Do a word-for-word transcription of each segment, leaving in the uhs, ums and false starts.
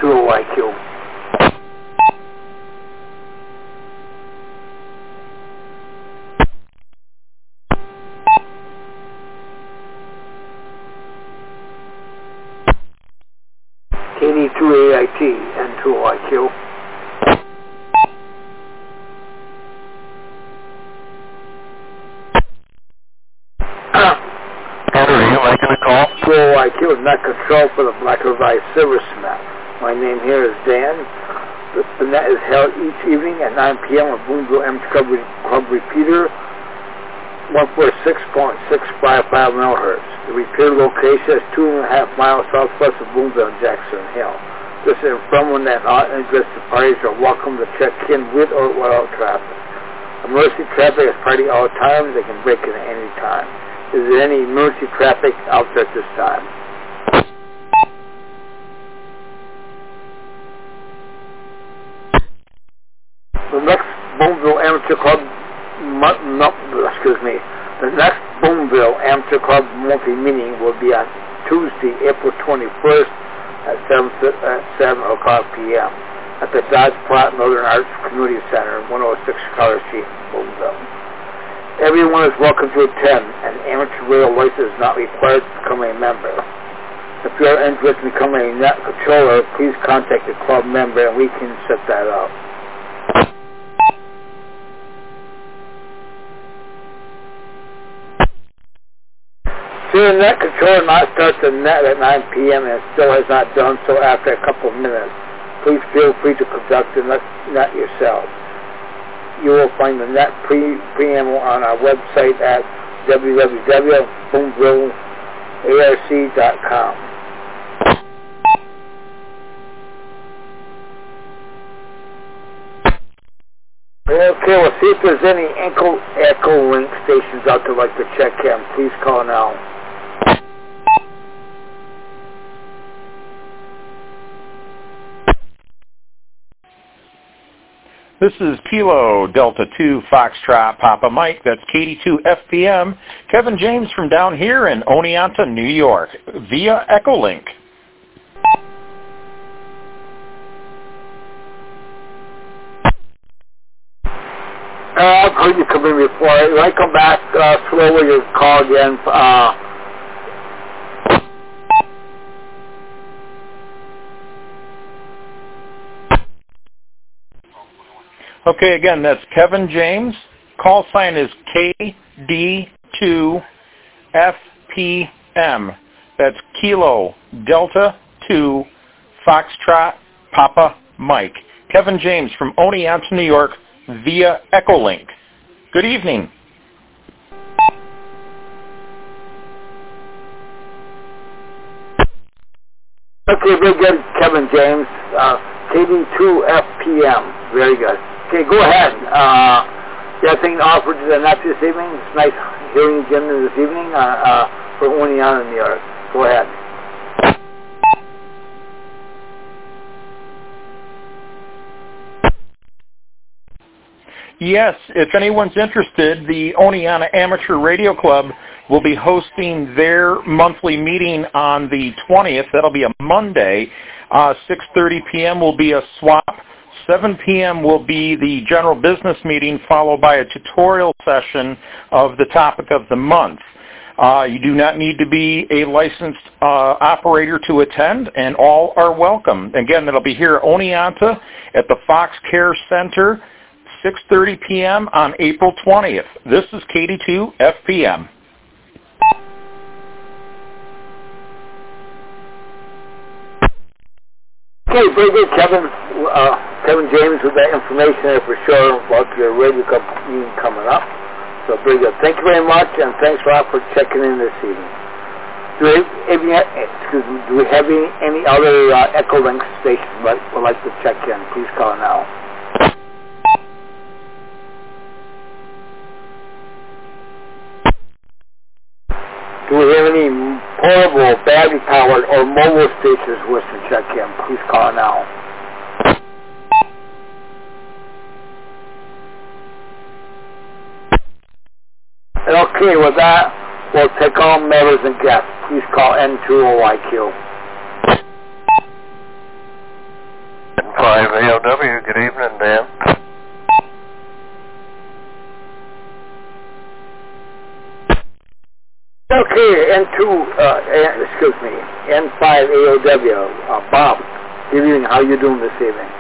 two O I Q. K D two A I T N two O I Q. two O I Q is net control for the Black Revised Silversmith. My name here is Dan. The, the net is held each evening at nine P M on Boonville Amateur Club, Club Repeater, one forty-six point six five five megahertz. The repeater location is two and a half miles southwest of Boonville and Jackson Hill. This is from when that not interested parties are welcome to check in with or without traffic. Emergency traffic is party all the time. They can break in at any time. Is there any emergency traffic out there at this time? The next Boonville Amateur Club, no, excuse me, the next Boonville Amateur Club monthly meeting will be on Tuesday, April twenty-first at seven o'clock P M at the Dodge Platte Northern Arts Community Center, one oh six Color Street, Boonville. Everyone is welcome to attend. An amateur radio license is not required to become a member. If you are interested in becoming a net controller, please contact the club member and we can set that up. Should the net controller not start the net at nine P M and still has not done so after a couple of minutes, please feel free to conduct the net yourself. You will find the net pre preamble on our website at w w w dot boonville arc dot com. Okay, we'll see if there's any Echo, Echo Link stations out there like to check in. Please call now. This is Kilo Delta two Foxtrot Papa Mike. That's K D two F P M. Kevin James from down here in Oneonta, New York, via Echolink. Uh, I've heard you come in before. If I come back uh, slowly, you call again. Uh, Okay, again, that's Kevin James. Call sign is K D two F P M. That's Kilo Delta two Foxtrot Papa Mike. Kevin James from Oneonta, New York, via Echolink. Good evening. Okay, very good, Kevin James. Uh, K D two F P M. Very good. Okay, go ahead. Uh, you have anything to offer to the net this evening? It's nice hearing Jim this evening uh, uh, for Oneonta, New York. Go ahead. Yes, if anyone's interested, the Oneonta Amateur Radio Club will be hosting their monthly meeting on the twentieth. That'll be a Monday. Uh, six thirty P M will be a swap. seven P M will be the general business meeting, followed by a tutorial session of the topic of the month. Uh, you do not need to be a licensed uh, operator to attend, and all are welcome. Again, that'll be here at Oneonta at the Fox Care Center, six thirty P M on April twentieth. This is K D two F P M. Okay, very good, Kevin. Uh, Kevin James with that information there for sure about your radio club meeting coming up. So very good. Thank you very much, and thanks a lot for checking in this evening. Do we, have, excuse me, do we have any, any other uh, Echolink stations that would like to check in? Please call now. Do we have any portable, battery-powered, or mobile stations wish to check in? Please call now. And okay, with that, we'll take all matters and guests. Please call N two O I Q. W. Good evening, Dan. Okay, N two, uh, N, excuse me, N five A O W, uh, Bob. Good evening. How you doing this evening?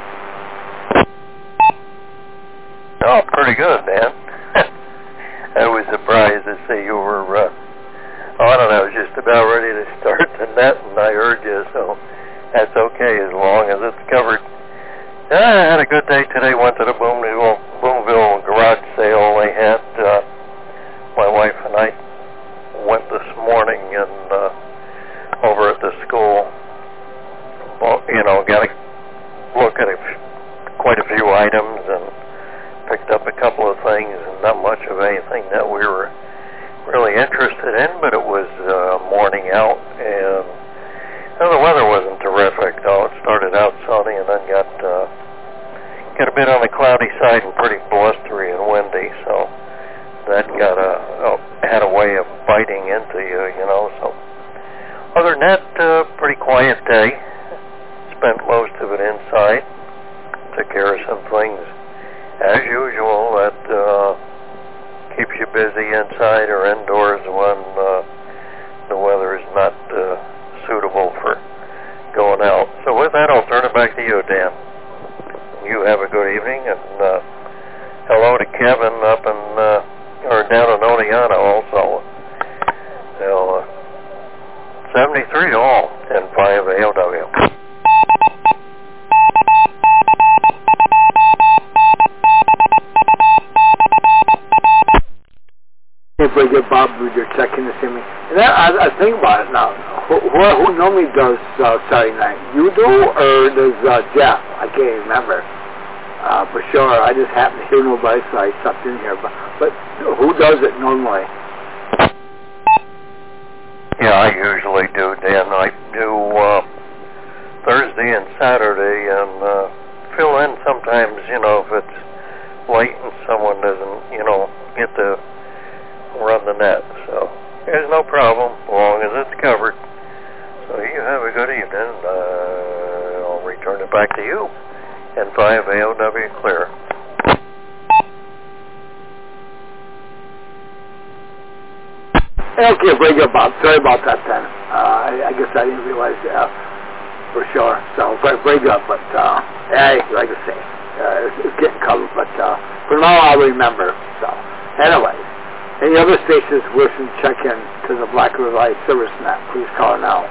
Oh, pretty good, Dan. I was surprised to see you were uh, on it. I was just about ready to start the net, and I heard you, so that's okay as long as it's covered. I had a good day today. Went to the Boonville, Boonville garage sale they had. Uh, my wife and I went this morning and uh, over at the school, well, you know, got a look at a, quite a few items and picked up a couple of things, and not much of anything that we were really interested in, but it was uh, morning out, and you know, the weather wasn't terrific, though. It started out sunny and then got uh, got a bit on the cloudy side and pretty blustery and windy, so that got a, a had a way of biting into you, you know. So other than that, uh, pretty quiet day. Spent most of it inside. Took care of some things as usual that uh, keeps you busy inside or indoors when uh, the weather is not uh, suitable for going out. So with that, I'll turn it back to you, Dan. You have a good evening, and uh, hello to Kevin up in uh, or down in Oneonta also. So, uh, seventy-three to all, N five A O W. Very good, Bob. You're checking this in me. And I, I think about it now. Who, who, who normally does uh, Saturday night? You do, or does uh, Jeff? I can't remember. Uh, for sure. I just happened to hear nobody, so I stepped in here. But, but who does it normally? Yeah, I usually do, Dan. I do uh, Thursday and Saturday, and uh, fill in sometimes, you know, if it's late and someone doesn't, you know, get to run the net. So there's no problem as long as it's covered. So you have a good evening. Uh, I'll return it back to you. N five A O W clear. Okay, very good, Bob. Sorry about that then. Uh, I, I guess I didn't realize that uh, for sure. So very, very good. But uh, hey, like I say, uh, it's, it's getting covered. But uh, for now, I'll remember. So anyway, any other stations wishing to check in to the Black River Light Service Net, please call now.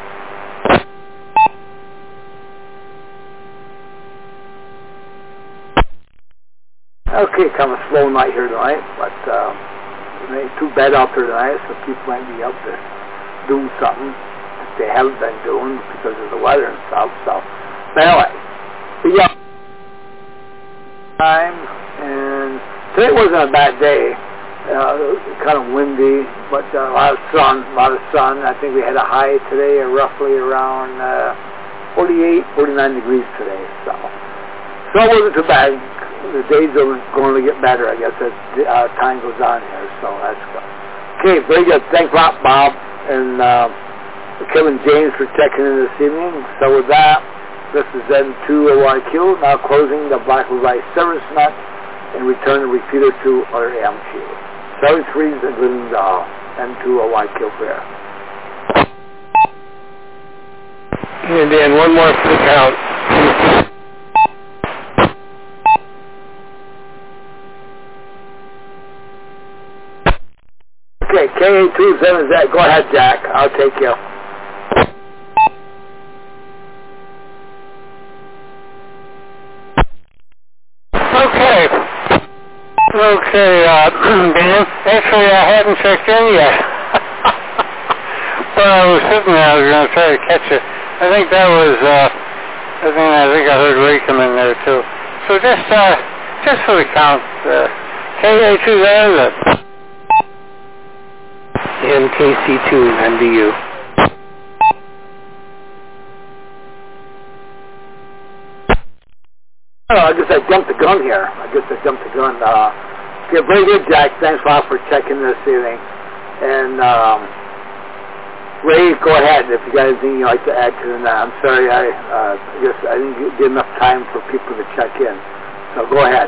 Okay, kind of a slow night here tonight, but um, it ain't too bad out there tonight, so people might be out there doing something that they haven't been doing because of the weather and stuff. So, but anyway, we got time, and today wasn't a bad day. Uh, kind of windy, but uh, a lot of sun, a lot of sun. I think we had a high today of roughly around uh, forty-eight, forty-nine degrees today. So, so it wasn't too bad. The days are going to get better, I guess, as uh, time goes on here. So that's good. Okay, very good. Thanks a lot, Bob, and uh, Kevin James for checking in this evening. So with that, this is N two O I Q, now closing the Black River Light Service Net and return the repeater to our A M Q. seventy-three is including the N two O I Q there. And then one more for the count. Okay, K A two seven Z. Go ahead, Jack. I'll take you. Okay. Okay, uh, Dan, actually I hadn't checked in yet. But I was sitting there, I was going to try to catch it. I think that was, uh, I think I think I heard Ray come in there too. So just, uh, just for the count, uh, K A two Z. N K C two N D U. Oh, I guess I jumped the gun here. I guess I jumped the gun. Uh, yeah, very good, Jack. Thanks a lot for checking this evening. And um, Ray, go ahead if you got anything you'd like to add to that. I'm sorry, I uh, guess I didn't get enough time for people to check in. So go ahead.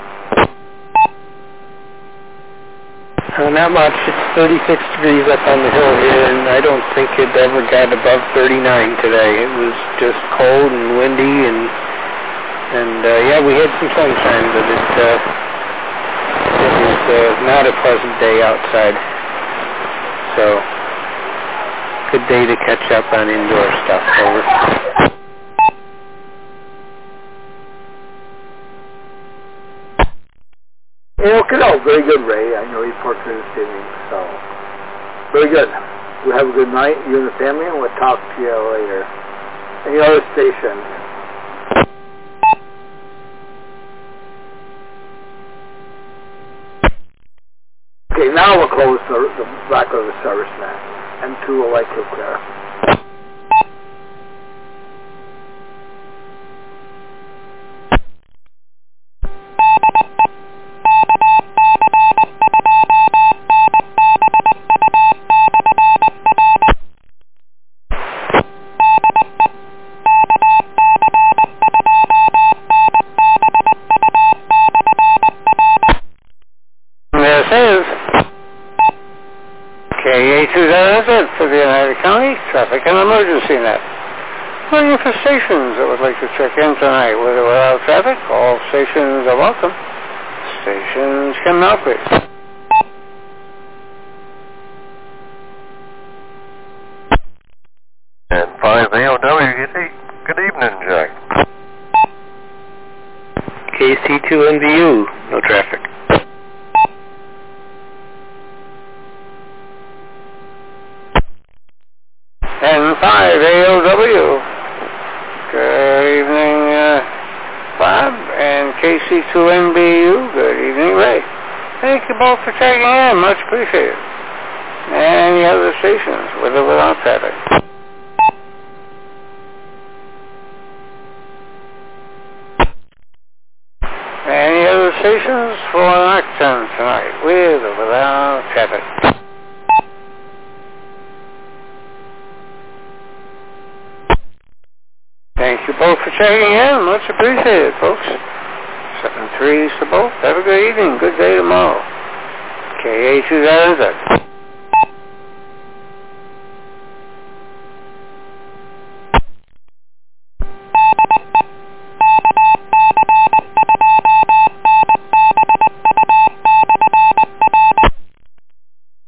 Uh, not much. It's thirty-six degrees up on the hill here, and I don't think it ever got above thirty-nine today. It was just cold and windy, and and uh, yeah, we had some sunshine, but it uh, it was uh, not a pleasant day outside. So. Good day to catch up on indoor stuff. Over. Okay, no, very good, Ray. I know you portrayed this evening, so very good. You have a good night, you and the family, and we'll talk to you later. Any other stations? Okay, now we'll close the, the Black River Serviceman. M two will like to clear. There it is. K A two thousand for the United County Traffic and Emergency Net. Looking for stations that would like to check in tonight with or without traffic. All stations are welcome. Stations can now please. And five A O W, good evening, Jack. K C two N B U, no traffic. And five A O W. Good evening, uh, Bob, and K C two N B U. Good evening, Ray. Thank you both for checking in. Much appreciated. And the other stations, with or without traffic. Any other stations for Nocturne tonight, with or without traffic. Thank you both for checking in. Much appreciated, folks. seven threes to both. Have a good evening. Good day tomorrow. K A two thousand.